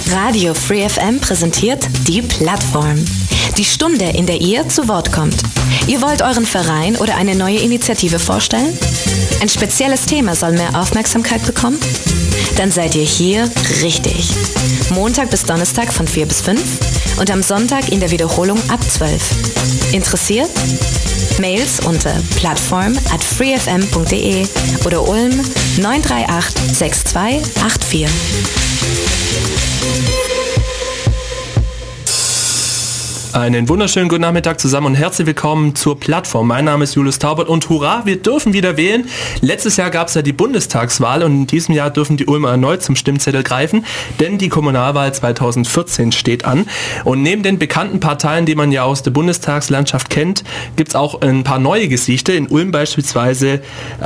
Radio Free FM präsentiert die Plattform. Die Stunde, in der ihr zu Wort kommt. Ihr wollt euren Verein oder eine neue Initiative vorstellen? Ein spezielles Thema soll mehr Aufmerksamkeit bekommen? Dann seid ihr hier richtig. Montag bis Donnerstag von 4 bis 5 und am Sonntag in der Wiederholung ab 12. Interessiert? Mails unter plattform@freefm.de oder Ulm 938 6284. Einen wunderschönen guten Nachmittag zusammen und herzlich willkommen zur Plattform. Mein Name ist Julius Taubert und hurra, wir dürfen wieder wählen. Letztes Jahr gab es ja die Bundestagswahl und in diesem Jahr dürfen die Ulmer erneut zum Stimmzettel greifen, denn die Kommunalwahl 2014 steht an. Und neben den bekannten Parteien, die man ja aus der Bundestagslandschaft kennt, gibt es auch ein paar neue Gesichter. In Ulm beispielsweise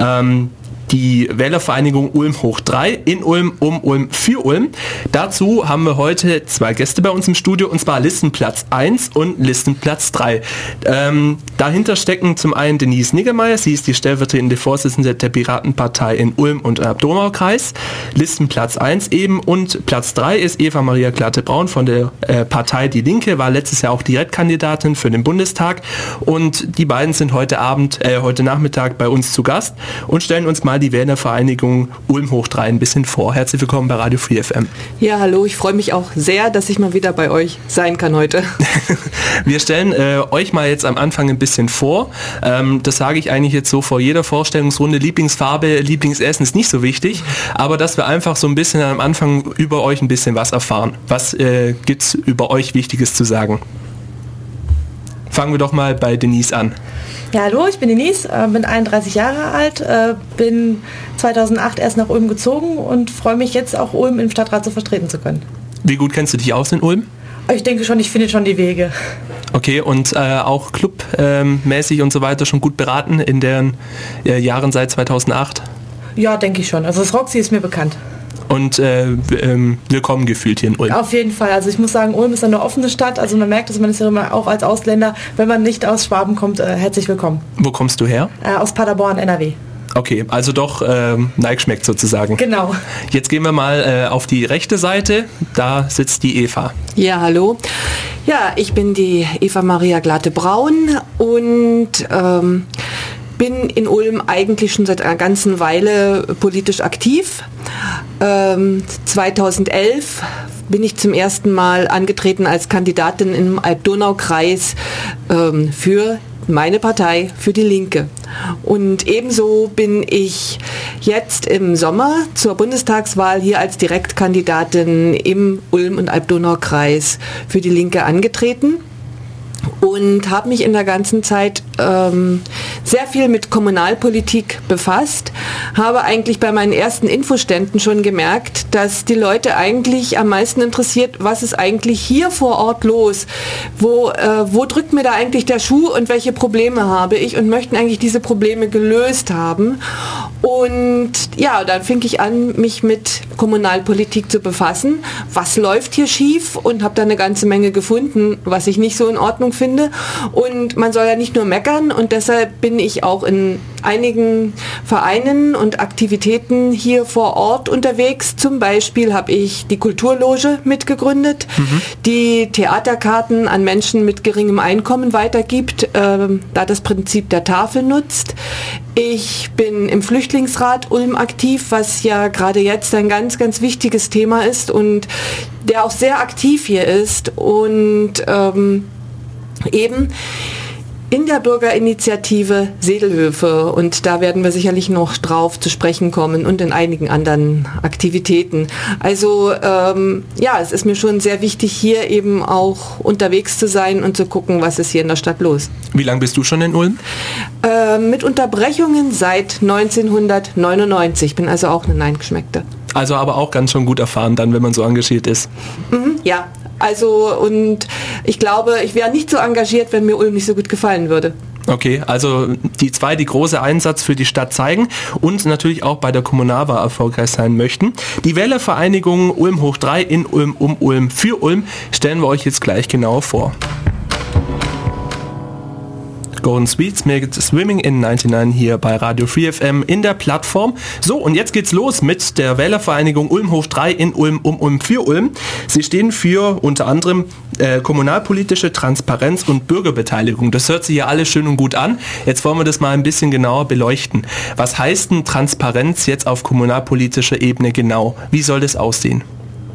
die Wählervereinigung Ulm hoch 3, in Ulm, um Ulm, für Ulm. Dazu haben wir heute zwei Gäste bei uns im Studio, und zwar Listenplatz 1 und Listenplatz 3. Dahinter stecken zum einen Denise Niggemeier, sie ist die stellvertretende Vorsitzende der Piratenpartei in Ulm und Donau-Kreis. Listenplatz 1 eben, und Platz 3 ist Eva Maria Glatte-Braun von der Partei Die Linke, war letztes Jahr auch Direktkandidatin für den Bundestag, und die beiden sind heute Nachmittag bei uns zu Gast und stellen uns mal die Wählervereinigung Ulm hoch 3 ein bisschen vor. Herzlich willkommen bei Radio Free FM. Ja, hallo, ich freue mich auch sehr, dass ich mal wieder bei euch sein kann heute. Wir stellen euch mal jetzt am Anfang ein bisschen vor. Das sage ich eigentlich jetzt so vor jeder Vorstellungsrunde. Lieblingsfarbe, Lieblingsessen ist nicht so wichtig, aber dass wir einfach so ein bisschen am Anfang über euch ein bisschen was erfahren. Was gibt es über euch Wichtiges zu sagen? Fangen wir doch mal bei Denise an. Ja, hallo, ich bin Denise, bin 31 Jahre alt, bin 2008 erst nach Ulm gezogen und freue mich jetzt auch, Ulm im Stadtrat so vertreten zu können. Wie gut kennst du dich aus in Ulm? Ich denke schon, ich finde schon die Wege. Okay, und auch clubmäßig und so weiter schon gut beraten in den Jahren seit 2008? Ja, denke ich schon. Also das Roxy ist mir bekannt. Und willkommen gefühlt hier in Ulm. Auf jeden Fall. Also ich muss sagen, Ulm ist eine offene Stadt. Also man merkt, dass man ist ja immer auch als Ausländer, wenn man nicht aus Schwaben kommt, herzlich willkommen. Wo kommst du her? Aus Paderborn, NRW. Okay, also doch schmeckt sozusagen. Genau. Jetzt gehen wir mal auf die rechte Seite. Da sitzt die Eva. Ja, hallo. Ja, ich bin die Eva Maria Glatte-Braun und bin in Ulm eigentlich schon seit einer ganzen Weile politisch aktiv. 2011 bin ich zum ersten Mal angetreten als Kandidatin im Alb-Donau-Kreis für meine Partei, für die Linke. Und ebenso bin ich jetzt im Sommer zur Bundestagswahl hier als Direktkandidatin im Ulm- und Alb-Donau-Kreis für die Linke angetreten. Und habe mich in der ganzen Zeit sehr viel mit Kommunalpolitik befasst, habe eigentlich bei meinen ersten Infoständen schon gemerkt, dass die Leute eigentlich am meisten interessiert, was ist eigentlich hier vor Ort los, wo drückt mir da eigentlich der Schuh und welche Probleme habe ich, und möchten eigentlich diese Probleme gelöst haben. Und ja, dann fing ich an, mich mit Kommunalpolitik zu befassen. Was läuft hier schief? Und habe da eine ganze Menge gefunden, was ich nicht so in Ordnung finde. Und man soll ja nicht nur meckern, und deshalb bin ich auch in einigen Vereinen und Aktivitäten hier vor Ort unterwegs. Zum Beispiel habe ich die Kulturloge mitgegründet, die Theaterkarten an Menschen mit geringem Einkommen weitergibt, da das Prinzip der Tafel nutzt. Ich bin im Flüchtlingsrat Ulm aktiv, was ja gerade jetzt ein ganz, ganz wichtiges Thema ist und der auch sehr aktiv hier ist, und eben in der Bürgerinitiative Sedelhöfe, und da werden wir sicherlich noch drauf zu sprechen kommen, und in einigen anderen Aktivitäten. Also es ist mir schon sehr wichtig, hier eben auch unterwegs zu sein und zu gucken, was ist hier in der Stadt los. Wie lange bist du schon in Ulm? Mit Unterbrechungen seit 1999, bin also auch eine Neingeschmeckte. Also aber auch ganz schon gut erfahren dann, wenn man so engagiert ist. Ja. Also, und ich glaube, ich wäre nicht so engagiert, wenn mir Ulm nicht so gut gefallen würde. Okay, also die große Einsatz für die Stadt zeigen und natürlich auch bei der Kommunalwahl erfolgreich sein möchten. Die Wählervereinigung Ulm hoch 3 in Ulm, um Ulm, für Ulm stellen wir euch jetzt gleich genauer vor. Golden Sweets mit Swimming in 99 hier bei Radio Free FM in der Plattform. So, und jetzt geht's los mit der Wählervereinigung Ulmhof 3 in Ulm Ulm für Ulm. Sie stehen für unter anderem kommunalpolitische Transparenz und Bürgerbeteiligung. Das hört sich ja alles schön und gut an. Jetzt wollen wir das mal ein bisschen genauer beleuchten. Was heißt denn Transparenz jetzt auf kommunalpolitischer Ebene genau? Wie soll das aussehen?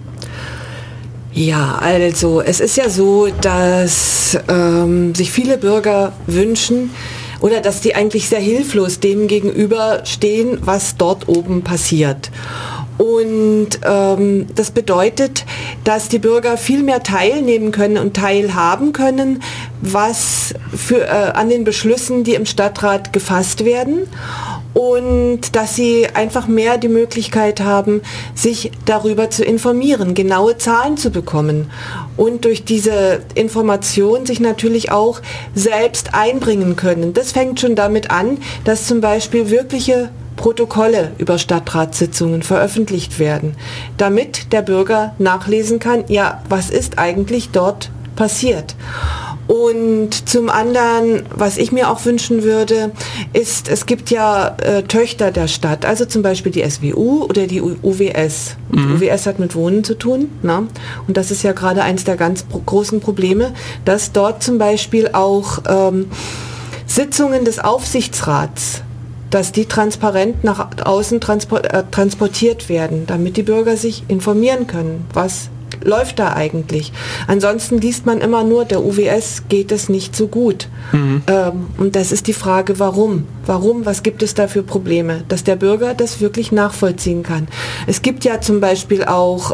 Ja, also es ist ja so, dass sich viele Bürger wünschen oder dass die eigentlich sehr hilflos dem gegenüberstehen, was dort oben passiert. Und das bedeutet, dass die Bürger viel mehr teilnehmen können und teilhaben können, was an den Beschlüssen, die im Stadtrat gefasst werden. Und dass sie einfach mehr die Möglichkeit haben, sich darüber zu informieren, genaue Zahlen zu bekommen und durch diese Information sich natürlich auch selbst einbringen können. Das fängt schon damit an, dass zum Beispiel wirkliche Protokolle über Stadtratssitzungen veröffentlicht werden, damit der Bürger nachlesen kann, ja, was ist eigentlich dort passiert. Und zum anderen, was ich mir auch wünschen würde, ist, es gibt ja Töchter der Stadt, also zum Beispiel die SWU oder die UWS. Die UWS hat mit Wohnen zu tun, na? Und das ist ja gerade eines der ganz großen Probleme, dass dort zum Beispiel auch Sitzungen des Aufsichtsrats, dass die transparent nach außen transportiert werden, damit die Bürger sich informieren können, was läuft da eigentlich. Ansonsten liest man immer nur, der UWS geht es nicht so gut. Und das ist die Frage, warum? Warum? Was gibt es da für Probleme? Dass der Bürger das wirklich nachvollziehen kann. Es gibt ja zum Beispiel auch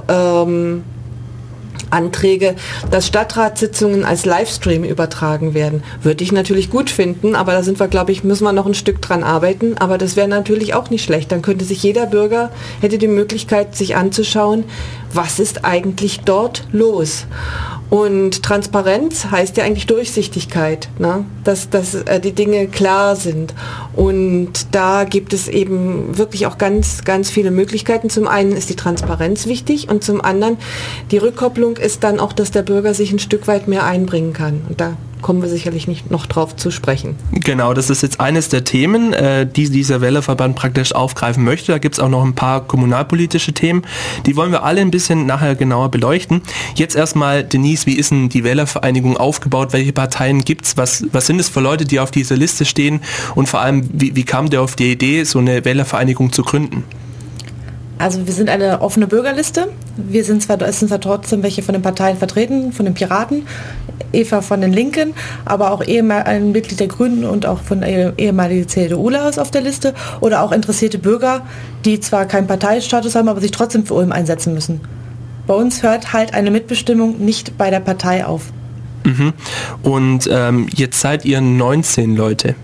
Anträge, dass Stadtratssitzungen als Livestream übertragen werden. Würde ich natürlich gut finden, aber da sind wir, glaube ich, müssen wir noch ein Stück dran arbeiten. Aber das wäre natürlich auch nicht schlecht. Dann könnte sich jeder Bürger, hätte die Möglichkeit, sich anzuschauen, was ist eigentlich dort los. Und Transparenz heißt ja eigentlich Durchsichtigkeit, ne? Dass die Dinge klar sind. Und da gibt es eben wirklich auch ganz, ganz viele Möglichkeiten. Zum einen ist die Transparenz wichtig und zum anderen die Rückkopplung ist dann auch, dass der Bürger sich ein Stück weit mehr einbringen kann. Und da kommen wir sicherlich nicht noch drauf zu sprechen. Genau, das ist jetzt eines der Themen, die dieser Wählerverband praktisch aufgreifen möchte. Da gibt es auch noch ein paar kommunalpolitische Themen. Die wollen wir alle ein bisschen nachher genauer beleuchten. Jetzt erstmal, Denise, wie ist denn die Wählervereinigung aufgebaut? Welche Parteien gibt es? Was sind es für Leute, die auf dieser Liste stehen? Und vor allem, wie kam der auf die Idee, so eine Wählervereinigung zu gründen? Also wir sind eine offene Bürgerliste. Es sind zwar trotzdem welche von den Parteien vertreten, von den Piraten, Eva von den Linken, aber auch ein Mitglied der Grünen und auch von der ehemaligen CDUler ist auf der Liste oder auch interessierte Bürger, die zwar keinen Parteistatus haben, aber sich trotzdem für Ulm einsetzen müssen. Bei uns hört halt eine Mitbestimmung nicht bei der Partei auf. Und jetzt seid ihr 19 Leute.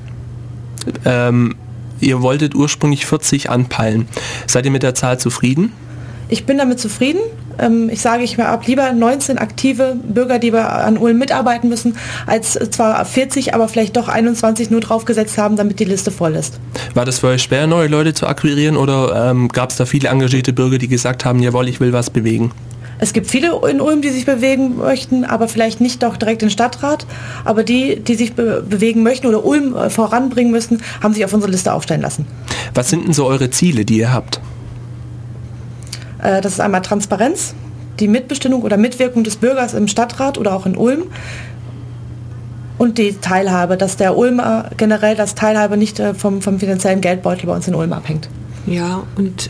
Ihr wolltet ursprünglich 40 anpeilen. Seid ihr mit der Zahl zufrieden? Ich bin damit zufrieden. Ich sage, ich habe lieber 19 aktive Bürger, die an Ulm mitarbeiten müssen, als zwar 40, aber vielleicht doch 21 nur draufgesetzt haben, damit die Liste voll ist. War das für euch schwer, neue Leute zu akquirieren oder gab es da viele engagierte Bürger, die gesagt haben, jawohl, ich will was bewegen? Es gibt viele in Ulm, die sich bewegen möchten, aber vielleicht nicht doch direkt den Stadtrat. Aber die sich bewegen möchten oder Ulm voranbringen müssen, haben sich auf unsere Liste aufstellen lassen. Was sind denn so eure Ziele, die ihr habt? Das ist einmal Transparenz, die Mitbestimmung oder Mitwirkung des Bürgers im Stadtrat oder auch in Ulm. Und die Teilhabe, dass der Ulmer generell das Teilhabe nicht vom finanziellen Geldbeutel bei uns in Ulm abhängt. Ja, und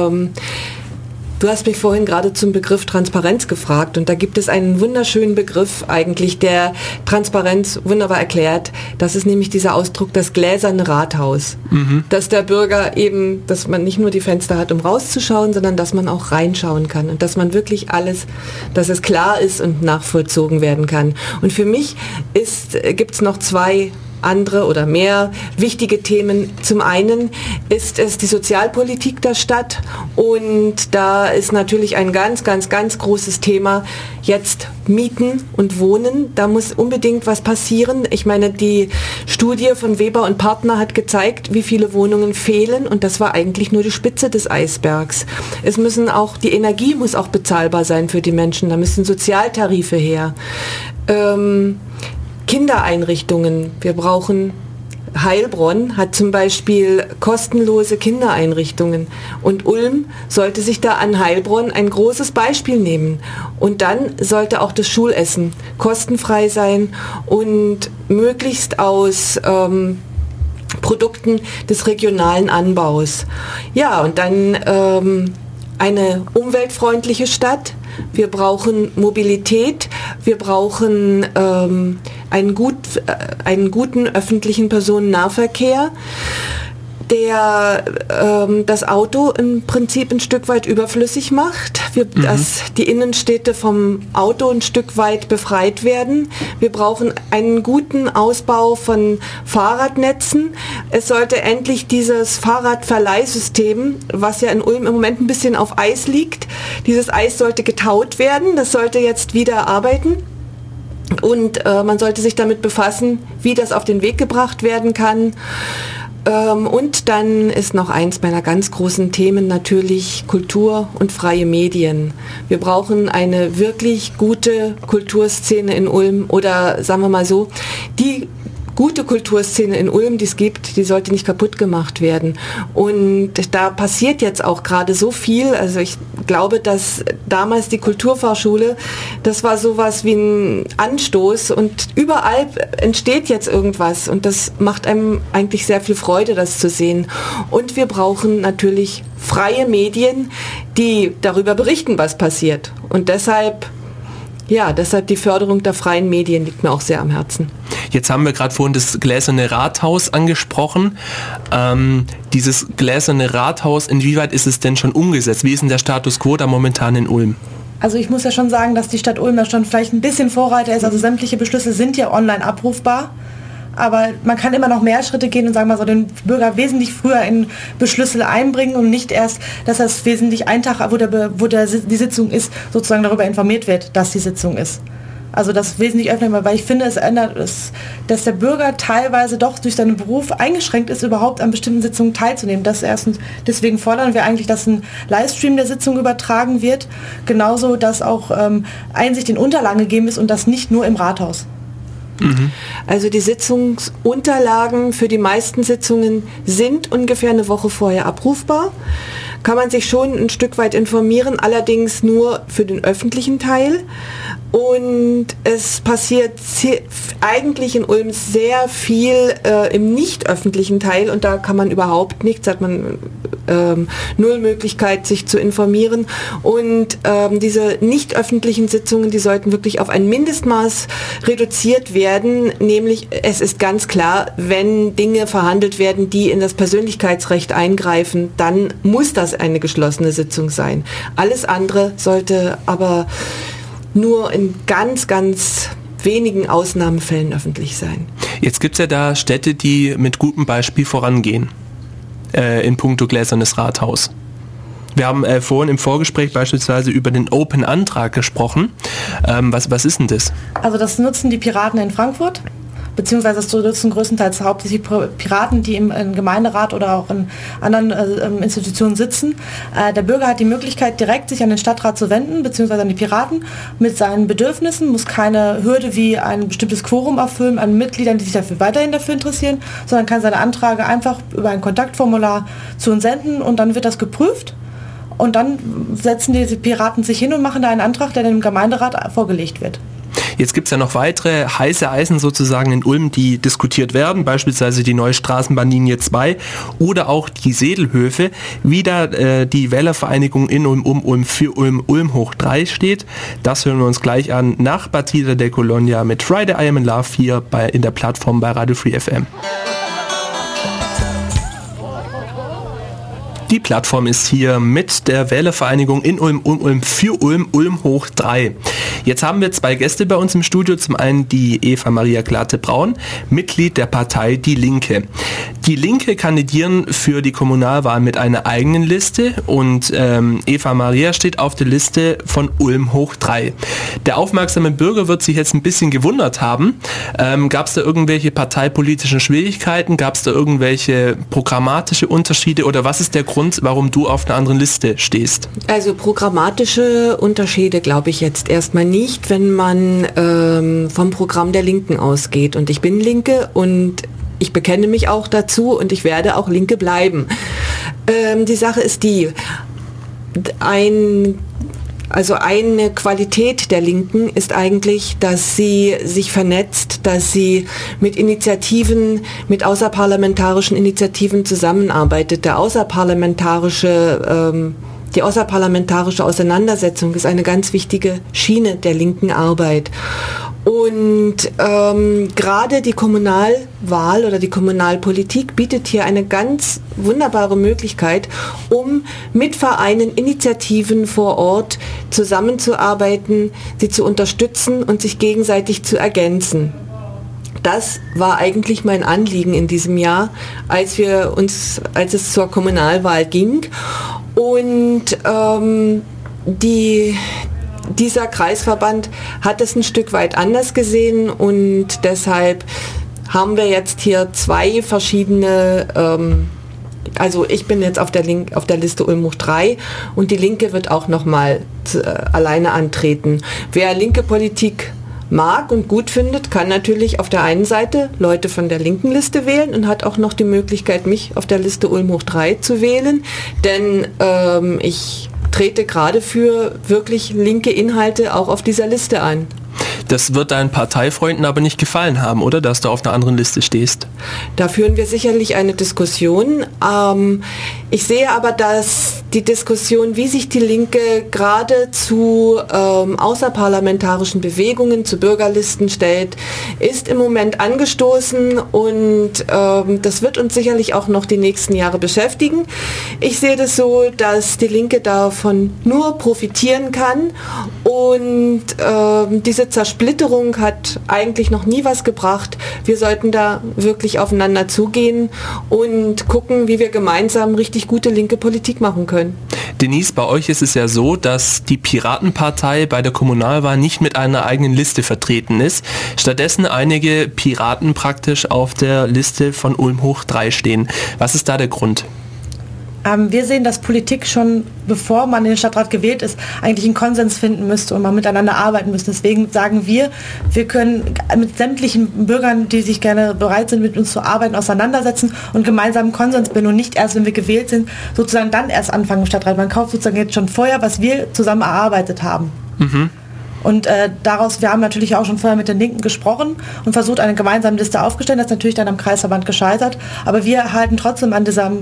du hast mich vorhin gerade zum Begriff Transparenz gefragt und da gibt es einen wunderschönen Begriff eigentlich, der Transparenz wunderbar erklärt. Das ist nämlich dieser Ausdruck, das gläserne Rathaus. Dass der Bürger eben, dass man nicht nur die Fenster hat, um rauszuschauen, sondern dass man auch reinschauen kann und dass man wirklich alles, dass es klar ist und nachvollzogen werden kann. Und für mich gibt es noch zwei andere oder mehr wichtige Themen. Zum einen ist es die Sozialpolitik der Stadt und da ist natürlich ein ganz, ganz, ganz großes Thema jetzt Mieten und Wohnen. Da muss unbedingt was passieren. Ich meine, die Studie von Weber und Partner hat gezeigt, wie viele Wohnungen fehlen und das war eigentlich nur die Spitze des Eisbergs. Die Energie muss auch bezahlbar sein für die Menschen. Da müssen Sozialtarife her. Kindereinrichtungen. Wir brauchen Heilbronn hat zum Beispiel kostenlose Kindereinrichtungen und Ulm sollte sich da an Heilbronn ein großes Beispiel nehmen. Und dann sollte auch das Schulessen kostenfrei sein und möglichst aus Produkten des regionalen Anbaus. Ja, und dann eine umweltfreundliche Stadt. Wir brauchen Mobilität, wir brauchen einen guten öffentlichen Personennahverkehr, der das Auto im Prinzip ein Stück weit überflüssig macht, dass die Innenstädte vom Auto ein Stück weit befreit werden. Wir brauchen einen guten Ausbau von Fahrradnetzen. Es sollte endlich dieses Fahrradverleihsystem, was ja in Ulm im Moment ein bisschen auf Eis liegt, dieses Eis sollte getaut werden, das sollte jetzt wieder arbeiten. Und man sollte sich damit befassen, wie das auf den Weg gebracht werden kann. Und dann ist noch eins meiner ganz großen Themen natürlich Kultur und freie Medien. Wir brauchen eine wirklich gute Kulturszene in Ulm oder sagen wir mal so, die gute Kulturszene in Ulm, die es gibt, die sollte nicht kaputt gemacht werden. Und da passiert jetzt auch gerade so viel. Also ich glaube, dass damals die Kulturfachschule, das war sowas wie ein Anstoß und überall entsteht jetzt irgendwas und das macht einem eigentlich sehr viel Freude, das zu sehen. Und wir brauchen natürlich freie Medien, die darüber berichten, was passiert. Und deshalb die Förderung der freien Medien liegt mir auch sehr am Herzen. Jetzt haben wir gerade vorhin das Gläserne Rathaus angesprochen. Dieses Gläserne Rathaus, inwieweit ist es denn schon umgesetzt? Wie ist denn der Status quo da momentan in Ulm? Also ich muss ja schon sagen, dass die Stadt Ulm da schon vielleicht ein bisschen Vorreiter ist. Also sämtliche Beschlüsse sind ja online abrufbar. Aber man kann immer noch mehr Schritte gehen und sagen wir so, den Bürger wesentlich früher in Beschlüsse einbringen und nicht erst, dass das wesentlich einen Tag, wo die Sitzung ist, sozusagen darüber informiert wird, dass die Sitzung ist. Also das wesentlich öffnen, weil ich finde, es ändert es, dass der Bürger teilweise doch durch seinen Beruf eingeschränkt ist, überhaupt an bestimmten Sitzungen teilzunehmen. Deswegen fordern wir eigentlich, dass ein Livestream der Sitzung übertragen wird. Genauso, dass auch Einsicht in Unterlagen gegeben ist und das nicht nur im Rathaus. Also die Sitzungsunterlagen für die meisten Sitzungen sind ungefähr eine Woche vorher abrufbar. Kann man sich schon ein Stück weit informieren, allerdings nur für den öffentlichen Teil. Und es passiert eigentlich in Ulm sehr viel im nicht öffentlichen Teil und da kann man überhaupt nichts, hat man null Möglichkeit, sich zu informieren. Und diese nicht öffentlichen Sitzungen, die sollten wirklich auf ein Mindestmaß reduziert werden, nämlich es ist ganz klar, wenn Dinge verhandelt werden, die in das Persönlichkeitsrecht eingreifen, dann muss das eine geschlossene Sitzung sein. Alles andere sollte aber nur in ganz, ganz wenigen Ausnahmefällen öffentlich sein. Jetzt gibt es ja da Städte, die mit gutem Beispiel vorangehen, in puncto Gläsernes Rathaus. Wir haben vorhin im Vorgespräch beispielsweise über den Open-Antrag gesprochen. Was ist denn das? Also das nutzen die Piraten in Frankfurt. Beziehungsweise das nutzen größtenteils hauptsächlich Piraten, die im Gemeinderat oder auch in anderen Institutionen sitzen. Der Bürger hat die Möglichkeit, direkt sich an den Stadtrat zu wenden, beziehungsweise an die Piraten mit seinen Bedürfnissen, muss keine Hürde wie ein bestimmtes Quorum erfüllen an Mitgliedern, die sich weiterhin dafür interessieren, sondern kann seine Anträge einfach über ein Kontaktformular zu uns senden und dann wird das geprüft. Und dann setzen die Piraten sich hin und machen da einen Antrag, der dem Gemeinderat vorgelegt wird. Jetzt gibt es ja noch weitere heiße Eisen sozusagen in Ulm, die diskutiert werden, beispielsweise die neue Straßenbahnlinie 2 oder auch die Sedelhöfe, wie da die Wählervereinigung in Ulm, Ulm für Ulm, Ulm hoch 3 steht. Das hören wir uns gleich an nach Batida de Colonia mit Friday I Am in Love hier in der Plattform bei Radio Free FM. Die Plattform ist hier mit der Wählervereinigung in Ulm, Ulm für Ulm, Ulm hoch 3. Jetzt haben wir zwei Gäste bei uns im Studio. Zum einen die Eva Maria Glatte-Braun, Mitglied der Partei Die Linke. Die Linke kandidieren für die Kommunalwahl mit einer eigenen Liste und Eva Maria steht auf der Liste von Ulm hoch 3. Der aufmerksame Bürger wird sich jetzt ein bisschen gewundert haben. Gab es da irgendwelche parteipolitischen Schwierigkeiten? Gab es da irgendwelche programmatische Unterschiede oder was ist der Grund, Grund, warum du auf einer anderen Liste stehst? Also programmatische Unterschiede glaube ich jetzt erstmal nicht, wenn man vom Programm der Linken ausgeht. Und ich bin Linke und ich bekenne mich auch dazu und ich werde auch Linke bleiben. Die Sache ist die, eine Qualität der Linken ist eigentlich, dass sie sich vernetzt, dass sie mit Initiativen, mit außerparlamentarischen Initiativen zusammenarbeitet. Die außerparlamentarische Auseinandersetzung ist eine ganz wichtige Schiene der linken Arbeit. Und gerade die Kommunalwahl oder die Kommunalpolitik bietet hier eine ganz wunderbare Möglichkeit, um mit Vereinen, Initiativen vor Ort zusammenzuarbeiten, sie zu unterstützen und sich gegenseitig zu ergänzen. Das war eigentlich mein Anliegen in diesem Jahr, als es zur Kommunalwahl ging. Und dieser Kreisverband hat es ein Stück weit anders gesehen und deshalb haben wir jetzt hier zwei verschiedene, also ich bin jetzt auf der Liste Ulm hoch 3 und die Linke wird auch nochmal alleine antreten. Wer linke Politik mag und gut findet, kann natürlich auf der einen Seite Leute von der linken Liste wählen und hat auch noch die Möglichkeit, mich auf der Liste Ulm hoch 3 zu wählen, denn ich trete gerade für wirklich linke Inhalte auch auf dieser Liste an. Das wird deinen Parteifreunden aber nicht gefallen haben, oder? Dass du auf einer anderen Liste stehst. Da führen wir sicherlich eine Diskussion. Ich sehe aber, dass die Diskussion, wie sich die Linke gerade zu außerparlamentarischen Bewegungen, zu Bürgerlisten stellt, ist im Moment angestoßen und das wird uns sicherlich auch noch die nächsten Jahre beschäftigen. Ich sehe das so, dass die Linke davon nur profitieren kann und diese Zersplitterung hat eigentlich noch nie was gebracht. Wir sollten da wirklich aufeinander zugehen und gucken, wie wir gemeinsam richtig gute linke Politik machen können. Denise, bei euch ist es ja so, dass die Piratenpartei bei der Kommunalwahl nicht mit einer eigenen Liste vertreten ist. Stattdessen einige Piraten praktisch auf der Liste von Ulm hoch 3 stehen. Was ist da der Grund? Wir sehen, dass Politik schon, bevor man in den Stadtrat gewählt ist, eigentlich einen Konsens finden müsste und man miteinander arbeiten müsste. Deswegen sagen wir können mit sämtlichen Bürgern, die sich gerne bereit sind, mit uns zu arbeiten, auseinandersetzen und gemeinsam einen Konsens bilden und nicht erst, wenn wir gewählt sind, sozusagen dann erst anfangen im Stadtrat. Man kauft sozusagen jetzt schon vorher, was wir zusammen erarbeitet haben. Mhm. Und wir haben natürlich auch schon vorher mit den Linken gesprochen und versucht, eine gemeinsame Liste aufzustellen. Das ist natürlich dann am Kreisverband gescheitert. Aber wir halten trotzdem an diesem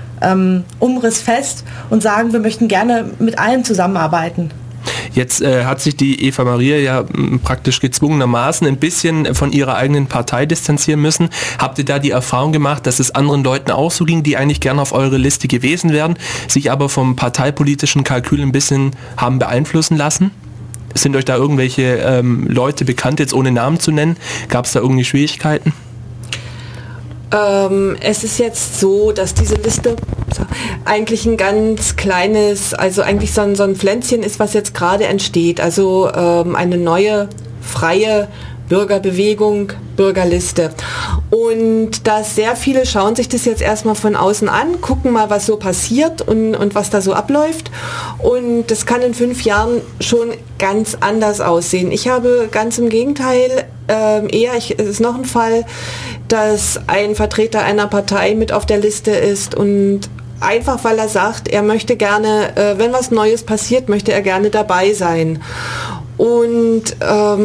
Umriss fest und sagen, wir möchten gerne mit allen zusammenarbeiten. Jetzt hat sich die Eva Maria ja praktisch gezwungenermaßen ein bisschen von ihrer eigenen Partei distanzieren müssen. Habt ihr da die Erfahrung gemacht, dass es anderen Leuten auch so ging, die eigentlich gerne auf eure Liste gewesen wären, sich aber vom parteipolitischen Kalkül ein bisschen haben beeinflussen lassen? Sind euch da irgendwelche Leute bekannt, jetzt ohne Namen zu nennen? Gab es da irgendwie Schwierigkeiten? Es ist jetzt so, dass diese Liste eigentlich ein ganz kleines, also eigentlich so ein Pflänzchen ist, was jetzt gerade entsteht. Also eine neue, freie Bürgerbewegung, Bürgerliste. Und da sehr viele schauen sich das jetzt erstmal von außen an, gucken mal, was so passiert und was da so abläuft. Und das kann in 5 Jahren schon ganz anders aussehen. Ich habe ganz im Gegenteil es ist noch ein Fall, dass ein Vertreter einer Partei mit auf der Liste ist und einfach weil er sagt, er möchte gerne, wenn was Neues passiert, möchte er gerne dabei sein. Und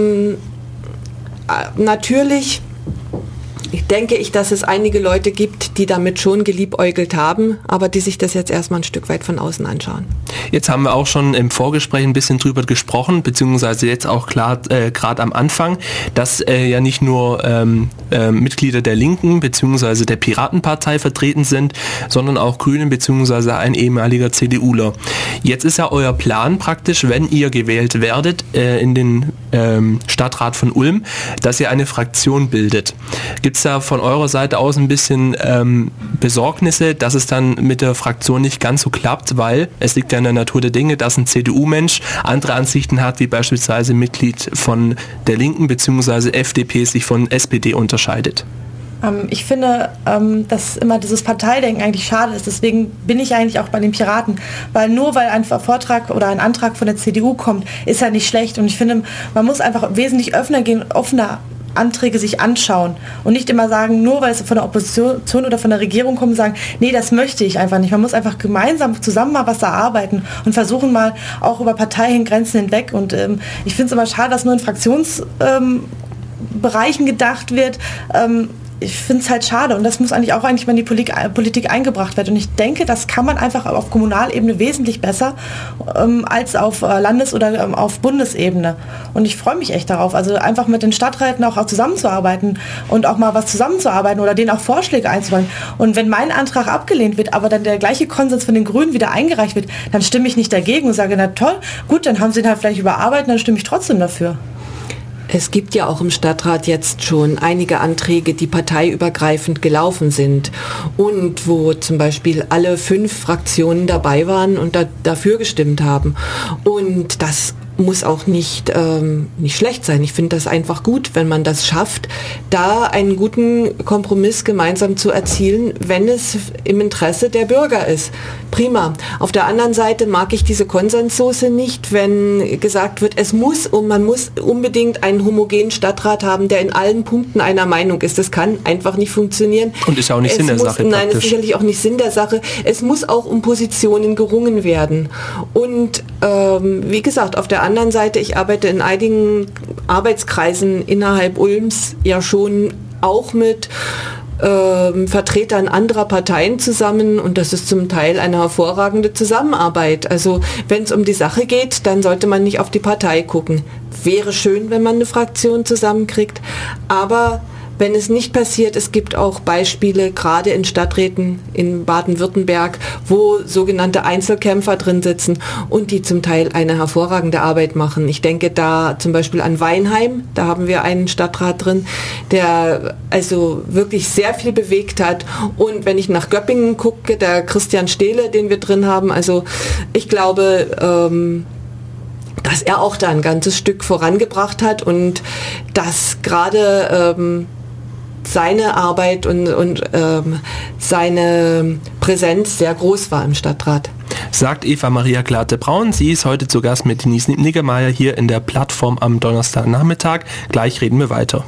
natürlich denke ich, dass es einige Leute gibt, die damit schon geliebäugelt haben, aber die sich das jetzt erstmal ein Stück weit von außen anschauen. Jetzt haben wir auch schon im Vorgespräch ein bisschen drüber gesprochen, beziehungsweise jetzt auch gerade am Anfang, dass ja nicht nur Mitglieder der Linken beziehungsweise der Piratenpartei vertreten sind, sondern auch Grünen beziehungsweise ein ehemaliger CDUler. Jetzt ist ja euer Plan praktisch, wenn ihr gewählt werdet in den Stadtrat von Ulm, dass ihr eine Fraktion bildet. Gibt es da von eurer Seite aus ein bisschen Besorgnisse, dass es dann mit der Fraktion nicht ganz so klappt, weil es liegt ja in der Natur der Dinge, dass ein CDU-Mensch andere Ansichten hat, wie beispielsweise Mitglied von der Linken bzw. FDP sich von SPD unterscheidet? Ich finde, dass immer dieses Parteidenken eigentlich schade ist. Deswegen bin ich eigentlich auch bei den Piraten. Weil nur weil ein Vortrag oder ein Antrag von der CDU kommt, ist er nicht schlecht. Und ich finde, man muss einfach wesentlich offener Anträge sich anschauen und nicht immer sagen, nur weil es von der Opposition oder von der Regierung kommt, sagen, nee, das möchte ich einfach nicht. Man muss einfach gemeinsam zusammen mal was erarbeiten und versuchen mal auch über Parteigrenzen hinweg. Und ich finde es immer schade, dass nur in Fraktionsbereichen gedacht wird. Ich finde es halt schade und das muss eigentlich mal in die Politik eingebracht werden. Und ich denke, das kann man einfach auf Kommunalebene wesentlich besser als auf Landes- oder auf Bundesebene. Und ich freue mich echt darauf, also einfach mit den Stadträten auch zusammenzuarbeiten und auch mal was zusammenzuarbeiten oder denen auch Vorschläge einzubauen. Und wenn mein Antrag abgelehnt wird, aber dann der gleiche Konsens von den Grünen wieder eingereicht wird, dann stimme ich nicht dagegen und sage, na toll, gut, dann haben sie ihn halt vielleicht überarbeitet, dann stimme ich trotzdem dafür. Es gibt ja auch im Stadtrat jetzt schon einige Anträge, die parteiübergreifend gelaufen sind und wo zum Beispiel alle 5 Fraktionen dabei waren und dafür gestimmt haben. Und das muss auch nicht schlecht sein. Ich finde das einfach gut, wenn man das schafft, da einen guten Kompromiss gemeinsam zu erzielen, wenn es im Interesse der Bürger ist. Prima. Auf der anderen Seite mag ich diese Konsenssoße nicht, wenn gesagt wird, man muss unbedingt einen homogenen Stadtrat haben, der in allen Punkten einer Meinung ist. Das kann einfach nicht funktionieren. Und ist ja auch nicht Sinn der Sache. Nein, es ist sicherlich auch nicht Sinn der Sache. Es muss auch um Positionen gerungen werden. Und wie gesagt, auf der anderen Seite, ich arbeite in einigen Arbeitskreisen innerhalb Ulms ja schon auch mit Vertretern anderer Parteien zusammen und das ist zum Teil eine hervorragende Zusammenarbeit. Also wenn es um die Sache geht, dann sollte man nicht auf die Partei gucken. Wäre schön, wenn man eine Fraktion zusammenkriegt, aber wenn es nicht passiert, es gibt auch Beispiele, gerade in Stadträten in Baden-Württemberg, wo sogenannte Einzelkämpfer drin sitzen und die zum Teil eine hervorragende Arbeit machen. Ich denke da zum Beispiel an Weinheim, da haben wir einen Stadtrat drin, der also wirklich sehr viel bewegt hat. Und wenn ich nach Göppingen gucke, der Christian Stehle, den wir drin haben, also ich glaube, dass er auch da ein ganzes Stück vorangebracht hat und dass gerade seine Arbeit und seine Präsenz sehr groß war im Stadtrat. Sagt Eva Maria Glate-Braun. Sie ist heute zu Gast mit Denise Niggemeier hier in der Plattform am Donnerstagnachmittag. Gleich reden wir weiter.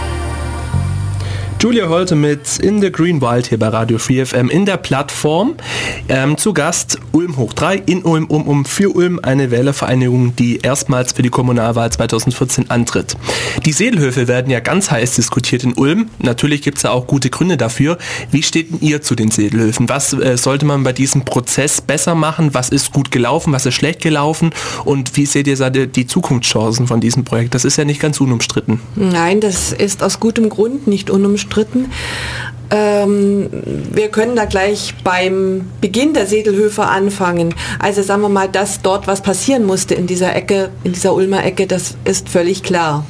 Julia Holte mit In the Green Wild hier bei Radio Free FM in der Plattform. Zu Gast Ulm hoch 3 in Ulm, für Ulm, eine Wählervereinigung, die erstmals für die Kommunalwahl 2014 antritt. Die Sedelhöfe werden ja ganz heiß diskutiert in Ulm. Natürlich gibt es da auch gute Gründe dafür. Wie steht denn ihr zu den Sedelhöfen? Was sollte man bei diesem Prozess besser machen? Was ist gut gelaufen? Was ist schlecht gelaufen? Und wie seht ihr die Zukunftschancen von diesem Projekt? Das ist ja nicht ganz unumstritten. Nein, das ist aus gutem Grund nicht unumstritten. Wir können da gleich beim Beginn der Sedelhöfe anfangen. Also sagen wir mal, dass dort was passieren musste in dieser Ecke, in dieser Ulmer Ecke, das ist völlig klar.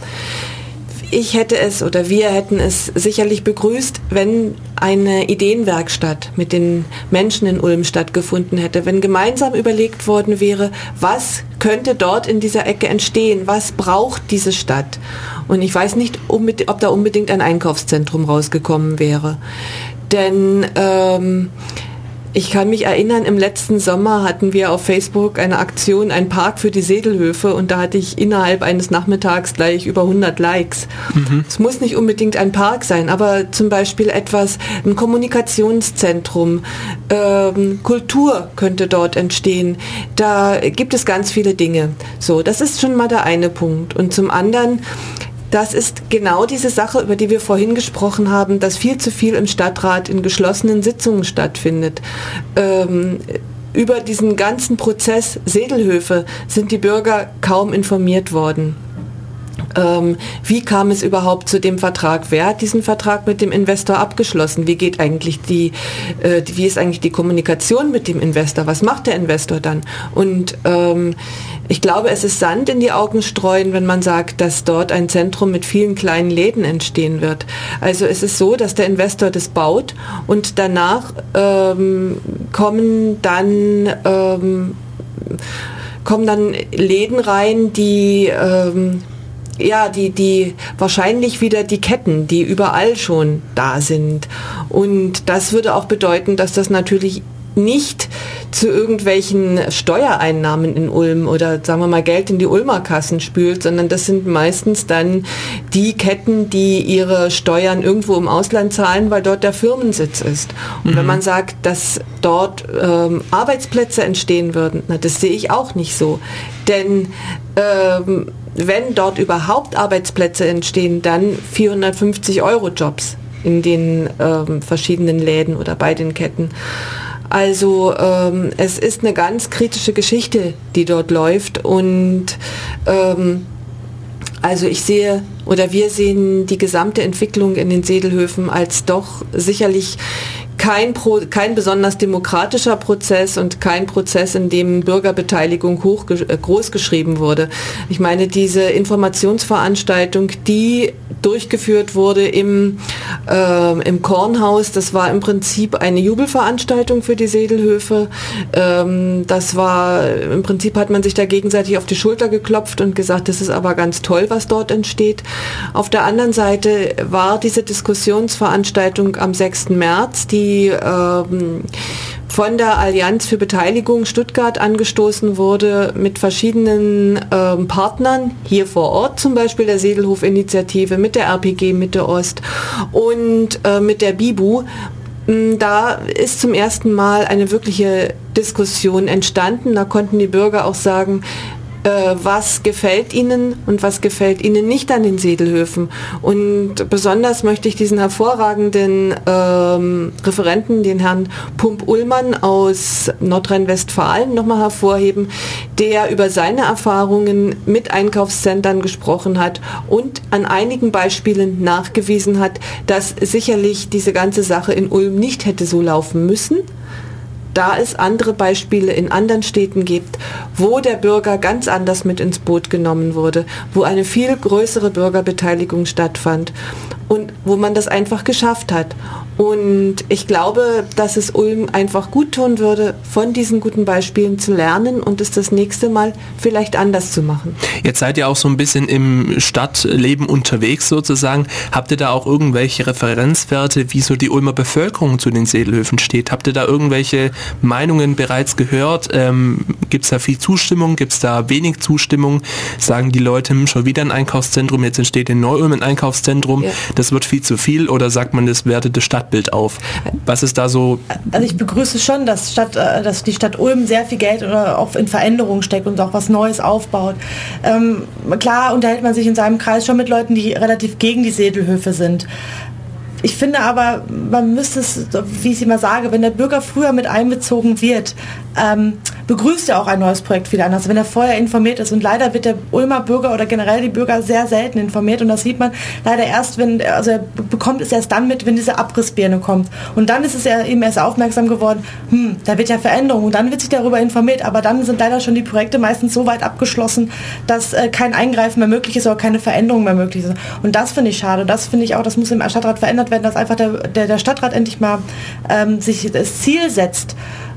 Wir hätten es sicherlich begrüßt, wenn eine Ideenwerkstatt mit den Menschen in Ulm stattgefunden hätte, wenn gemeinsam überlegt worden wäre, was könnte dort in dieser Ecke entstehen, was braucht diese Stadt. Und ich weiß nicht, ob da unbedingt ein Einkaufszentrum rausgekommen wäre. Denn ich kann mich erinnern, im letzten Sommer hatten wir auf Facebook eine Aktion, ein Park für die Sedelhöfe und da hatte ich innerhalb eines Nachmittags gleich über 100 Likes. Es muss nicht unbedingt ein Park sein, aber zum Beispiel ein Kommunikationszentrum, Kultur könnte dort entstehen. Da gibt es ganz viele Dinge. So, das ist schon mal der eine Punkt. Und zum anderen, das ist genau diese Sache, über die wir vorhin gesprochen haben, dass viel zu viel im Stadtrat in geschlossenen Sitzungen stattfindet. Über diesen ganzen Prozess Sedelhöfe sind die Bürger kaum informiert worden. Wie kam es überhaupt zu dem Vertrag? Wer hat diesen Vertrag mit dem Investor abgeschlossen? Wie ist eigentlich die Kommunikation mit dem Investor? Was macht der Investor dann? Und ich glaube, es ist Sand in die Augen streuen, wenn man sagt, dass dort ein Zentrum mit vielen kleinen Läden entstehen wird. Also es ist so, dass der Investor das baut und danach kommen dann Läden rein, die die wahrscheinlich wieder die Ketten, die überall schon da sind. Und das würde auch bedeuten, dass das natürlich nicht zu irgendwelchen Steuereinnahmen in Ulm oder sagen wir mal Geld in die Ulmer Kassen spült, sondern das sind meistens dann die Ketten, die ihre Steuern irgendwo im Ausland zahlen, weil dort der Firmensitz ist. Und wenn man sagt, dass dort Arbeitsplätze entstehen würden, na, das sehe ich auch nicht so. Denn wenn dort überhaupt Arbeitsplätze entstehen, dann 450-Euro-Jobs in den verschiedenen Läden oder bei den Ketten. Also es ist eine ganz kritische Geschichte, die dort läuft und also wir sehen die gesamte Entwicklung in den Sedelhöfen als doch sicherlich kein besonders demokratischer Prozess und kein Prozess, in dem Bürgerbeteiligung groß geschrieben wurde. Ich meine, diese Informationsveranstaltung, die durchgeführt wurde im Kornhaus, das war im Prinzip eine Jubelveranstaltung für die Sedelhöfe. Das war, im Prinzip hat man sich da gegenseitig auf die Schulter geklopft und gesagt, das ist aber ganz toll, was dort entsteht. Auf der anderen Seite war diese Diskussionsveranstaltung am 6. März, die von der Allianz für Beteiligung Stuttgart angestoßen wurde mit verschiedenen Partnern, hier vor Ort zum Beispiel der Sedelhof-Initiative, mit der RPG Mitte Ost und mit der BIBU. Da ist zum ersten Mal eine wirkliche Diskussion entstanden. Da konnten die Bürger auch sagen, was gefällt ihnen und was gefällt ihnen nicht an den Sedelhöfen. Und besonders möchte ich diesen hervorragenden Referenten, den Herrn Pump-Ullmann aus Nordrhein-Westfalen, nochmal hervorheben, der über seine Erfahrungen mit Einkaufszentren gesprochen hat und an einigen Beispielen nachgewiesen hat, dass sicherlich diese ganze Sache in Ulm nicht hätte so laufen müssen, da es andere Beispiele in anderen Städten gibt, wo der Bürger ganz anders mit ins Boot genommen wurde, wo eine viel größere Bürgerbeteiligung stattfand und wo man das einfach geschafft hat. Und ich glaube, dass es Ulm einfach gut tun würde, von diesen guten Beispielen zu lernen und es das nächste Mal vielleicht anders zu machen. Jetzt seid ihr auch so ein bisschen im Stadtleben unterwegs sozusagen. Habt ihr da auch irgendwelche Referenzwerte, wie so die Ulmer Bevölkerung zu den Sedelhöfen steht? Habt ihr da irgendwelche Meinungen bereits gehört? Gibt es da viel Zustimmung? Gibt es da wenig Zustimmung? Sagen die Leute, schon wieder ein Einkaufszentrum, jetzt entsteht in Neu-Ulm ein Einkaufszentrum, ja. Das wird viel zu viel, oder sagt man, das wertet das Stadtbild auf? Was ist da so? Also ich begrüße schon, dass die Stadt Ulm sehr viel Geld auch in Veränderungen steckt und auch was Neues aufbaut. Klar unterhält man sich in seinem Kreis schon mit Leuten, die relativ gegen die Sedelhöfe sind. Ich finde aber, man müsste es, wie ich immer sage, wenn der Bürger früher mit einbezogen wird, begrüßt er auch ein neues Projekt viel anders, wenn er vorher informiert ist. Und leider wird der Ulmer Bürger oder generell die Bürger sehr selten informiert. Und das sieht man leider erst, er bekommt es erst dann mit, wenn diese Abrissbirne kommt. Und dann ist es eben erst aufmerksam geworden, da wird ja Veränderung. Und dann wird sich darüber informiert. Aber dann sind leider schon die Projekte meistens so weit abgeschlossen, dass kein Eingreifen mehr möglich ist oder keine Veränderung mehr möglich ist. Und das finde ich schade. Das finde ich auch, das muss im Stadtrat verändert werden, dass einfach der Stadtrat endlich mal sich das Ziel setzt,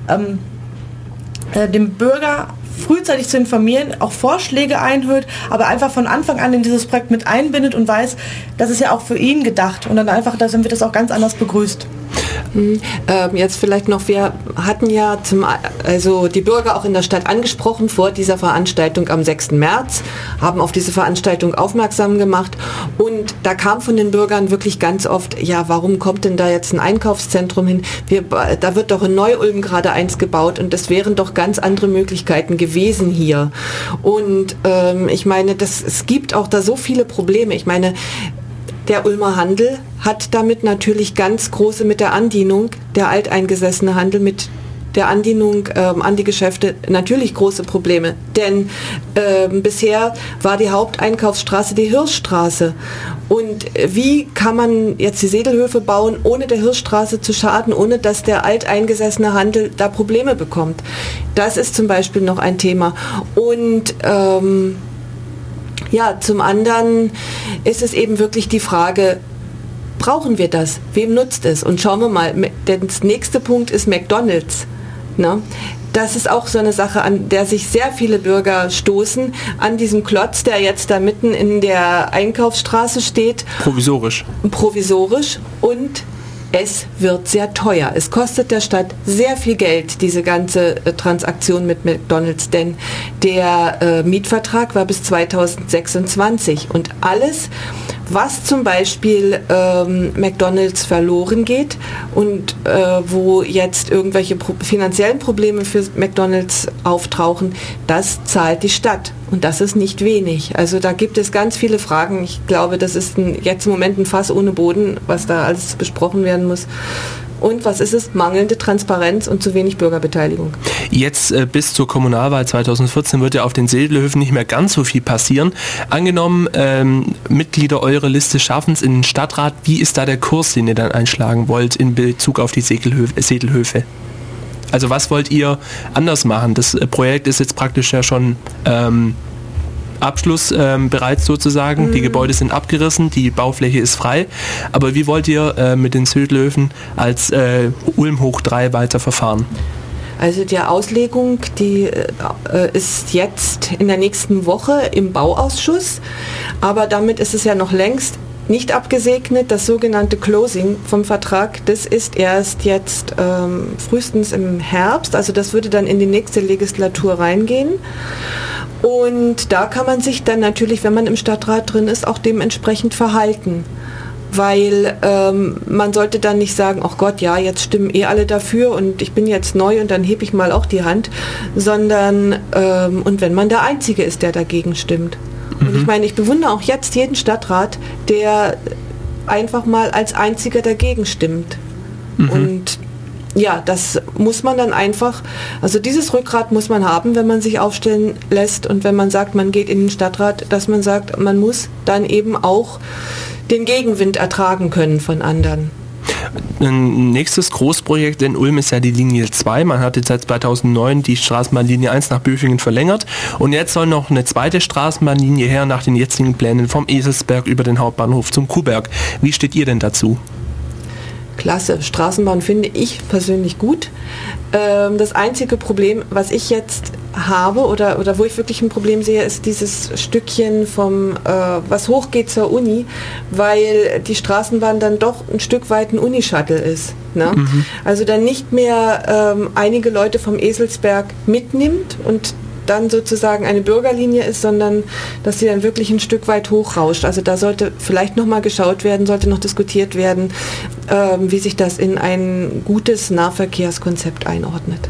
dem Bürger frühzeitig zu informieren, auch Vorschläge einhört, aber einfach von Anfang an in dieses Projekt mit einbindet und weiß, das ist ja auch für ihn gedacht und dann wird das auch ganz anders begrüßt. Jetzt vielleicht noch, wir hatten ja die Bürger auch in der Stadt angesprochen vor dieser Veranstaltung am 6. März, haben auf diese Veranstaltung aufmerksam gemacht und da kam von den Bürgern wirklich ganz oft, ja, warum kommt denn da jetzt ein Einkaufszentrum hin? Da wird doch in Neu-Ulm gerade eins gebaut und das wären doch ganz andere Möglichkeiten gewesen hier. Und ich meine, es gibt auch da so viele Probleme. Ich meine, der Ulmer Handel hat damit natürlich ganz große, mit der Andienung, der alteingesessene Handel mit der Andienung an die Geschäfte natürlich große Probleme. Denn bisher war die Haupteinkaufsstraße die Hirschstraße. Und wie kann man jetzt die Sedelhöfe bauen, ohne der Hirschstraße zu schaden, ohne dass der alteingesessene Handel da Probleme bekommt? Das ist zum Beispiel noch ein Thema. Und ja, zum anderen ist es eben wirklich die Frage, brauchen wir das? Wem nutzt es? Und schauen wir mal, der nächste Punkt ist McDonald's. Ne? das ist auch so eine Sache, an der sich sehr viele Bürger stoßen, an diesem Klotz, der jetzt da mitten in der Einkaufsstraße steht. Provisorisch. Provisorisch und es wird sehr teuer. Es kostet der Stadt sehr viel Geld, diese ganze Transaktion mit McDonald's, denn der Mietvertrag war bis 2026 und alles, was zum Beispiel McDonald's verloren geht und wo jetzt irgendwelche finanziellen Probleme für McDonald's auftauchen, das zahlt die Stadt. Und das ist nicht wenig. Also da gibt es ganz viele Fragen. Ich glaube, das ist jetzt im Moment ein Fass ohne Boden, was da alles besprochen werden muss. Und was ist es? Mangelnde Transparenz und zu wenig Bürgerbeteiligung. Jetzt bis zur Kommunalwahl 2014 wird ja auf den Segelhöfen nicht mehr ganz so viel passieren. Angenommen, Mitglieder eurer Liste schaffen es in den Stadtrat. Wie ist da der Kurs, den ihr dann einschlagen wollt in Bezug auf die Segelhöfe? Also was wollt ihr anders machen? Das Projekt ist jetzt praktisch ja schon Abschluss bereits sozusagen. Die Gebäude sind abgerissen, die Baufläche ist frei. Aber wie wollt ihr mit den Segelhöfen als Ulm hoch 3 weiter verfahren? Also die Auslegung, die ist jetzt in der nächsten Woche im Bauausschuss. Aber damit ist es ja noch längst nicht abgesegnet. Das sogenannte Closing vom Vertrag, das ist erst jetzt frühestens im Herbst. Also das würde dann in die nächste Legislatur reingehen. Und da kann man sich dann natürlich, wenn man im Stadtrat drin ist, auch dementsprechend verhalten. Weil man sollte dann nicht sagen, ach Gott, ja, jetzt stimmen alle dafür und ich bin jetzt neu und dann hebe ich mal auch die Hand, sondern und wenn man der Einzige ist, der dagegen stimmt. Und ich meine, ich bewundere auch jetzt jeden Stadtrat, der einfach mal als Einziger dagegen stimmt. Und ja, das muss man dann einfach, also dieses Rückgrat muss man haben, wenn man sich aufstellen lässt und wenn man sagt, man geht in den Stadtrat, dass man sagt, man muss dann eben auch den Gegenwind ertragen können von anderen. Ein nächstes Großprojekt in Ulm ist ja die Linie 2. Man hat jetzt seit 2009 die Straßenbahnlinie 1 nach Böfingen verlängert und jetzt soll noch eine zweite Straßenbahnlinie her nach den jetzigen Plänen vom Eselsberg über den Hauptbahnhof zum Kuhberg. Wie steht ihr denn dazu? Klasse. Straßenbahn finde ich persönlich gut. Das einzige Problem, was ich jetzt habe oder wo ich wirklich ein Problem sehe, ist dieses Stückchen vom, was hochgeht zur Uni, weil die Straßenbahn dann doch ein Stück weit ein Uni-Shuttle ist. Ne? Also dann nicht mehr einige Leute vom Eselsberg mitnimmt und dann sozusagen eine Bürgerlinie ist, sondern dass sie dann wirklich ein Stück weit hochrauscht. Also da sollte vielleicht nochmal geschaut werden, sollte noch diskutiert werden, wie sich das in ein gutes Nahverkehrskonzept einordnet.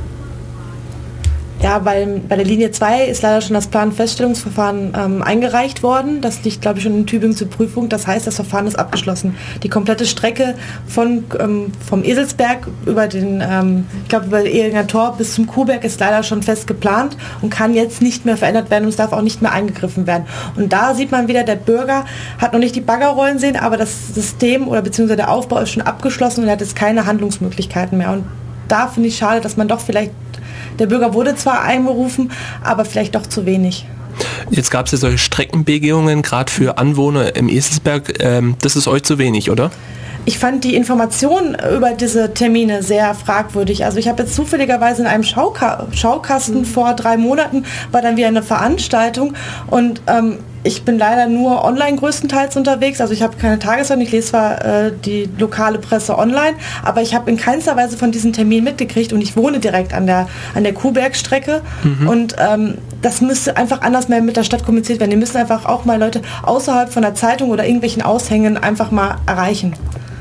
Ja, bei der Linie 2 ist leider schon das Planfeststellungsverfahren eingereicht worden. Das liegt, glaube ich, schon in Tübingen zur Prüfung. Das heißt, das Verfahren ist abgeschlossen. Die komplette Strecke vom Eselsberg über den, über Ehringer Tor bis zum Kuhberg ist leider schon fest geplant und kann jetzt nicht mehr verändert werden und es darf auch nicht mehr eingegriffen werden. Und da sieht man wieder, der Bürger hat noch nicht die Baggerrollen sehen, aber das System oder beziehungsweise der Aufbau ist schon abgeschlossen und er hat jetzt keine Handlungsmöglichkeiten mehr. Und da finde ich schade, dass man doch vielleicht, der Bürger wurde zwar einberufen, aber vielleicht doch zu wenig. Jetzt gab es ja solche Streckenbegehungen, gerade für Anwohner im Eselsberg. Das ist euch zu wenig, oder? Ich fand die Information über diese Termine sehr fragwürdig. Also ich habe jetzt zufälligerweise in einem Schaukasten vor 3 Monaten war dann wieder eine Veranstaltung und ich bin leider nur online größtenteils unterwegs, also ich habe keine Tageszeitung, ich lese zwar die lokale Presse online, aber ich habe in keinster Weise von diesen Terminen mitgekriegt und ich wohne direkt an der Kuhbergstrecke und das müsste einfach anders mehr mit der Stadt kommuniziert werden. Die müssen einfach auch mal Leute außerhalb von der Zeitung oder irgendwelchen Aushängen einfach mal erreichen.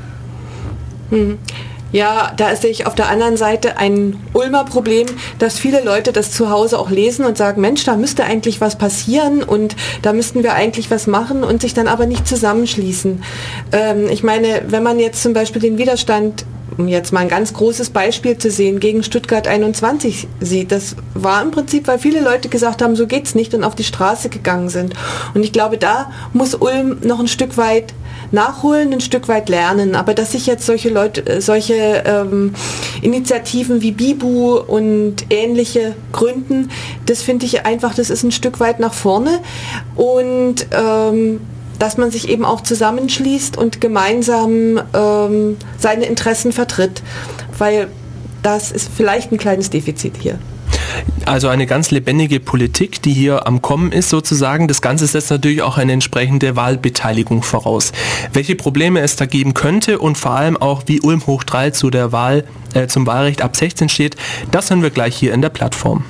Ja, da sehe ich auf der anderen Seite ein Ulmer Problem, dass viele Leute das zu Hause auch lesen und sagen, Mensch, da müsste eigentlich was passieren und da müssten wir eigentlich was machen und sich dann aber nicht zusammenschließen. Ich meine, wenn man jetzt zum Beispiel den Widerstand, um jetzt mal ein ganz großes Beispiel zu sehen, gegen Stuttgart 21 sieht, das war im Prinzip, weil viele Leute gesagt haben, so geht's nicht und auf die Straße gegangen sind. Und ich glaube, da muss Ulm noch ein Stück weit nachholen, ein Stück weit lernen. Aber dass sich jetzt solche Initiativen wie Bibu und ähnliche gründen, das finde ich einfach, das ist ein Stück weit nach vorne. Und dass man sich eben auch zusammenschließt und gemeinsam seine Interessen vertritt. Weil das ist vielleicht ein kleines Defizit hier. Also eine ganz lebendige Politik, die hier am Kommen ist sozusagen. Das Ganze setzt natürlich auch eine entsprechende Wahlbeteiligung voraus. Welche Probleme es da geben könnte und vor allem auch, wie Ulm hoch 3 zu der Wahl, zum Wahlrecht ab 16 steht, das hören wir gleich hier in der Plattform.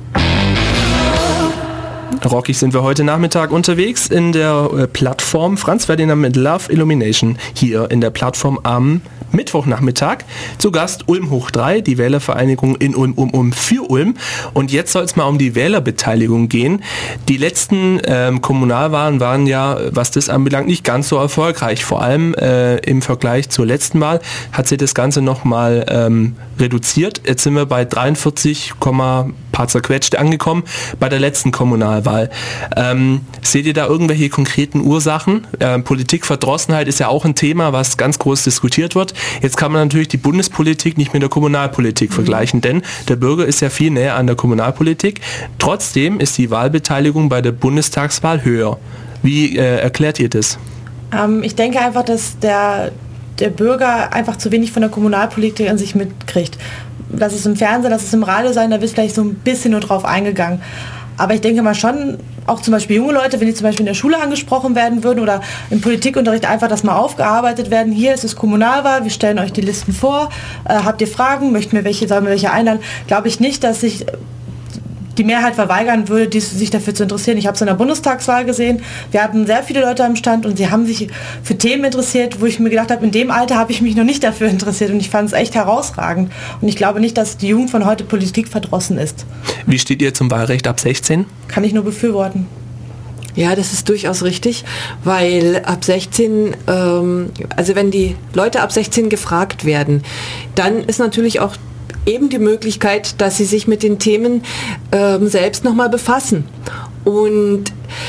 Rockig sind wir heute Nachmittag unterwegs in der Plattform Franz Ferdinand mit Love Illumination hier in der Plattform am Mittwochnachmittag. Zu Gast Ulm hoch 3, die Wählervereinigung in Ulm für Ulm. Und jetzt soll es mal um die Wählerbeteiligung gehen. Die letzten Kommunalwahlen waren ja, was das anbelangt, nicht ganz so erfolgreich. Vor allem im Vergleich zur letzten Wahl hat sich das Ganze nochmal reduziert. Jetzt sind wir bei 43, paar zerquetscht angekommen bei der letzten Kommunalwahl. Seht ihr da irgendwelche konkreten Ursachen? Politikverdrossenheit ist ja auch ein Thema, was ganz groß diskutiert wird. Jetzt kann man natürlich die Bundespolitik nicht mit der Kommunalpolitik vergleichen, denn der Bürger ist ja viel näher an der Kommunalpolitik. Trotzdem ist die Wahlbeteiligung bei der Bundestagswahl höher. Wie erklärt ihr das? Ich denke einfach, dass der Bürger einfach zu wenig von der Kommunalpolitik an sich mitkriegt. Das ist im Fernsehen, das ist im Radio sein, da wird vielleicht so ein bisschen nur drauf eingegangen. Aber ich denke mal schon, auch zum Beispiel junge Leute, wenn die zum Beispiel in der Schule angesprochen werden würden oder im Politikunterricht einfach das mal aufgearbeitet werden, hier ist es Kommunalwahl, wir stellen euch die Listen vor, habt ihr Fragen, sollen wir welche einladen, glaube ich nicht, dass sich die Mehrheit verweigern würde, sich dafür zu interessieren. Ich habe es in der Bundestagswahl gesehen. Wir hatten sehr viele Leute am Stand und sie haben sich für Themen interessiert, wo ich mir gedacht habe, in dem Alter habe ich mich noch nicht dafür interessiert und ich fand es echt herausragend. Und ich glaube nicht, dass die Jugend von heute Politik verdrossen ist. Wie steht ihr zum Wahlrecht ab 16? Kann ich nur befürworten. Ja, das ist durchaus richtig, weil ab 16, also wenn die Leute ab 16 gefragt werden, dann ist natürlich auch eben die Möglichkeit, dass sie sich mit den Themen selbst nochmal befassen. Und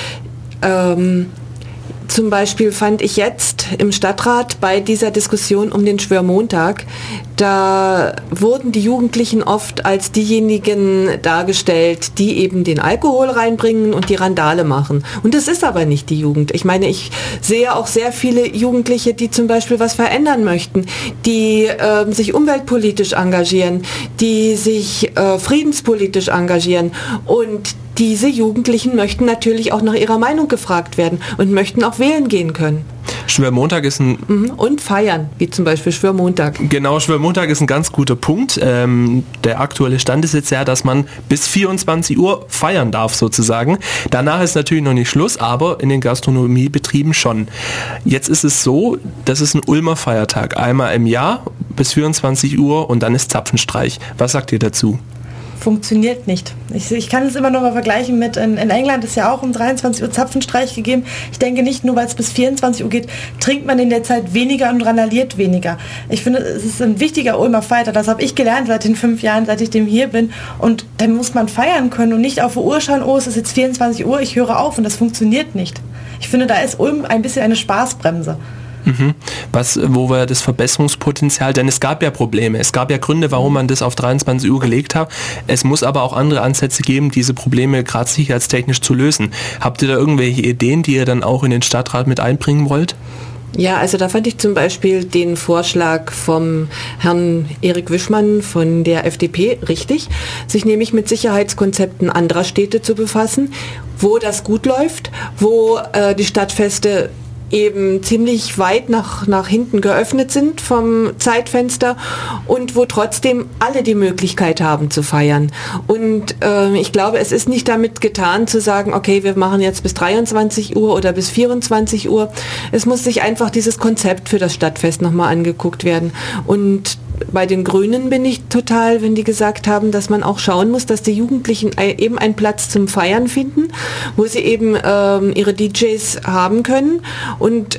zum Beispiel fand ich jetzt im Stadtrat bei dieser Diskussion um den Schwörmontag, da wurden die Jugendlichen oft als diejenigen dargestellt, die eben den Alkohol reinbringen und die Randale machen. Und das ist aber nicht die Jugend. Ich meine, ich sehe auch sehr viele Jugendliche, die zum Beispiel was verändern möchten, die sich umweltpolitisch engagieren, die sich friedenspolitisch engagieren. Und diese Jugendlichen möchten natürlich auch nach ihrer Meinung gefragt werden und möchten auch wählen gehen können. Schwörmontag ist ein... Und feiern, wie zum Beispiel Schwörmontag. Genau, Schwörmontag ist ein ganz guter Punkt. Der aktuelle Stand ist jetzt ja, dass man bis 24 Uhr feiern darf sozusagen. Danach ist natürlich noch nicht Schluss, aber in den Gastronomiebetrieben schon. Jetzt ist es so, das ist ein Ulmer Feiertag. Einmal im Jahr bis 24 Uhr und dann ist Zapfenstreich. Was sagt ihr dazu? Funktioniert nicht. Ich kann es immer noch mal vergleichen mit, in England ist ja auch um 23 Uhr Zapfenstreich gegeben. Ich denke nicht, nur weil es bis 24 Uhr geht, trinkt man in der Zeit weniger und randaliert weniger. Ich finde, es ist ein wichtiger Ulmer Feiertag. Das habe ich gelernt seit den 5 Jahren, seit ich dem hier bin. Und dann muss man feiern können und nicht auf die Uhr schauen, oh, es ist jetzt 24 Uhr, ich höre auf. Und das funktioniert nicht. Ich finde, da ist Ulm ein bisschen eine Spaßbremse. Wo war das Verbesserungspotenzial? Denn es gab ja Probleme. Es gab ja Gründe, warum man das auf 23 Uhr gelegt hat. Es muss aber auch andere Ansätze geben, diese Probleme gerade sicherheitstechnisch zu lösen. Habt ihr da irgendwelche Ideen, die ihr dann auch in den Stadtrat mit einbringen wollt? Ja, also da fand ich zum Beispiel den Vorschlag vom Herrn Erik Wischmann von der FDP richtig, sich nämlich mit Sicherheitskonzepten anderer Städte zu befassen, wo das gut läuft, wo die Stadtfeste eben ziemlich weit nach hinten geöffnet sind vom Zeitfenster und wo trotzdem alle die Möglichkeit haben zu feiern. Und ich glaube, es ist nicht damit getan zu sagen, okay, wir machen jetzt bis 23 Uhr oder bis 24 Uhr. Es muss sich einfach dieses Konzept für das Stadtfest nochmal angeguckt werden. Und bei den Grünen bin ich total, wenn die gesagt haben, dass man auch schauen muss, dass die Jugendlichen eben einen Platz zum Feiern finden, wo sie eben ihre DJs haben können und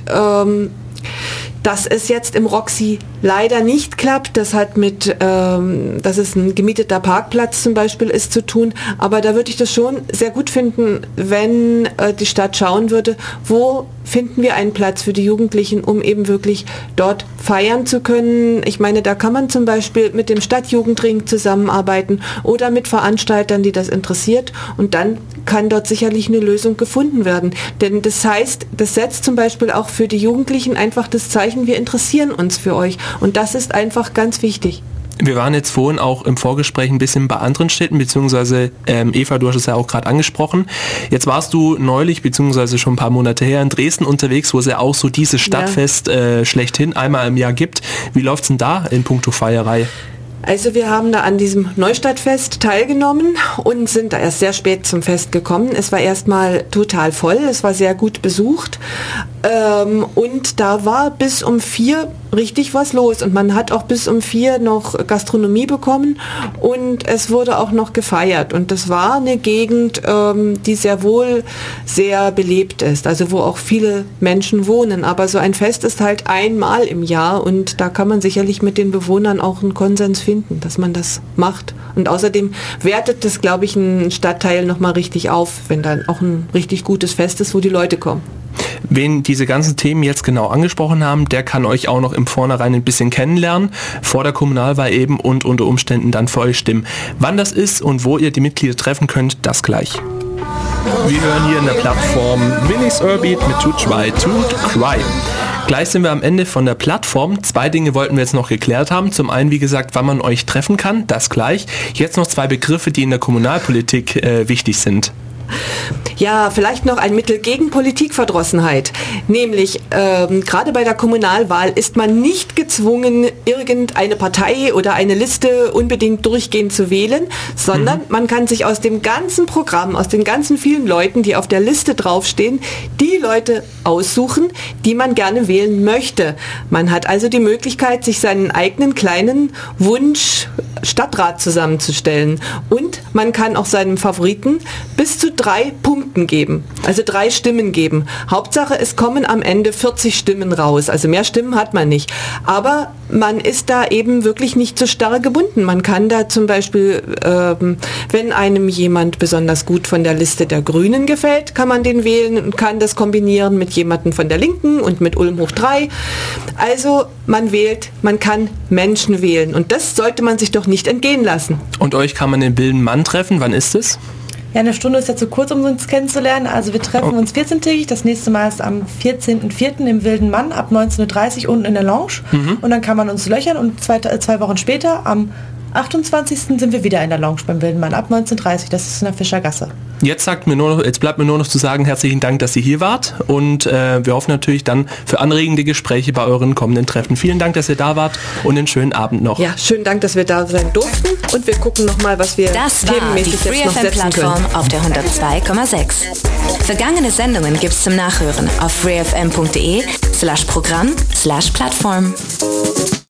dass es jetzt im Roxy leider nicht klappt, das hat mit, dass es ein gemieteter Parkplatz zum Beispiel ist, zu tun. Aber da würde ich das schon sehr gut finden, wenn die Stadt schauen würde, wo finden wir einen Platz für die Jugendlichen, um eben wirklich dort feiern zu können. Ich meine, da kann man zum Beispiel mit dem Stadtjugendring zusammenarbeiten oder mit Veranstaltern, die das interessiert. Und dann kann dort sicherlich eine Lösung gefunden werden. Denn das heißt, das setzt zum Beispiel auch für die Jugendlichen einfach das Zeichen, wir interessieren uns für euch. Und das ist einfach ganz wichtig. Wir waren jetzt vorhin auch im Vorgespräch ein bisschen bei anderen Städten, beziehungsweise Eva, du hast es ja auch gerade angesprochen. Jetzt warst du neulich, beziehungsweise schon ein paar Monate her in Dresden unterwegs, wo es ja auch so dieses Stadtfest schlechthin einmal im Jahr gibt. Wie läuft's denn da in puncto Feierei? Also wir haben da an diesem Neustadtfest teilgenommen und sind da erst sehr spät zum Fest gekommen. Es war erstmal total voll, es war sehr gut besucht und da war bis um 4 richtig was los und man hat auch bis um 4 noch Gastronomie bekommen und es wurde auch noch gefeiert und das war eine Gegend, die sehr wohl sehr belebt ist, also wo auch viele Menschen wohnen, aber so ein Fest ist halt einmal im Jahr und da kann man sicherlich mit den Bewohnern auch einen Konsens finden, dass man das macht und außerdem wertet das, glaube ich, einen Stadtteil nochmal richtig auf, wenn dann auch ein richtig gutes Fest ist, wo die Leute kommen. Wen diese ganzen Themen jetzt genau angesprochen haben, der kann euch auch noch im Vornherein ein bisschen kennenlernen, vor der Kommunalwahl eben und unter Umständen dann für euch stimmen. Wann das ist und wo ihr die Mitglieder treffen könnt, das gleich. Wir hören hier in der Plattform Winnie's Urbeat mit Too Try to Cry. Gleich sind wir am Ende von der Plattform. 2 Dinge wollten wir jetzt noch geklärt haben. Zum einen, wie gesagt, wann man euch treffen kann, das gleich. Jetzt noch 2 Begriffe, die in der Kommunalpolitik wichtig sind. Ja, vielleicht noch ein Mittel gegen Politikverdrossenheit. Nämlich, gerade bei der Kommunalwahl ist man nicht gezwungen, irgendeine Partei oder eine Liste unbedingt durchgehend zu wählen, sondern man kann sich aus dem ganzen Programm, aus den ganzen vielen Leuten, die auf der Liste draufstehen, die Leute aussuchen, die man gerne wählen möchte. Man hat also die Möglichkeit, sich seinen eigenen kleinen Wunsch Stadtrat zusammenzustellen. Und man kann auch seinem Favoriten bis zu 3 Punkten geben, also 3 Stimmen geben. Hauptsache, es kommen am Ende 40 Stimmen raus, also mehr Stimmen hat man nicht. Aber man ist da eben wirklich nicht so starr gebunden. Man kann da zum Beispiel, wenn einem jemand besonders gut von der Liste der Grünen gefällt, kann man den wählen und kann das kombinieren mit jemandem von der Linken und mit Ulm hoch 3. Also man wählt, man kann Menschen wählen und das sollte man sich doch nicht entgehen lassen. Und euch kann man den Wilden Mann treffen, wann ist es? Ja, eine Stunde ist ja zu kurz, um uns kennenzulernen. Also wir treffen uns 14-tägig. Das nächste Mal ist am 14.04. im Wilden Mann ab 19.30 Uhr unten in der Lounge. Und dann kann man uns löchern und 2 Wochen später, am 28. sind wir wieder in der Lounge beim Wilden Mann ab 19.30 Uhr. Das ist in der Fischergasse. Jetzt bleibt mir nur noch zu sagen, herzlichen Dank, dass ihr hier wart und wir hoffen natürlich dann für anregende Gespräche bei euren kommenden Treffen. Vielen Dank, dass ihr da wart und einen schönen Abend noch. Ja, schönen Dank, dass wir da sein durften und wir gucken nochmal, was wir themenmäßig jetzt noch setzen können. Das war die FreeFM-Plattform auf der 102,6. Vergangene Sendungen gibt's zum Nachhören auf freefm.de/Programm/Plattform.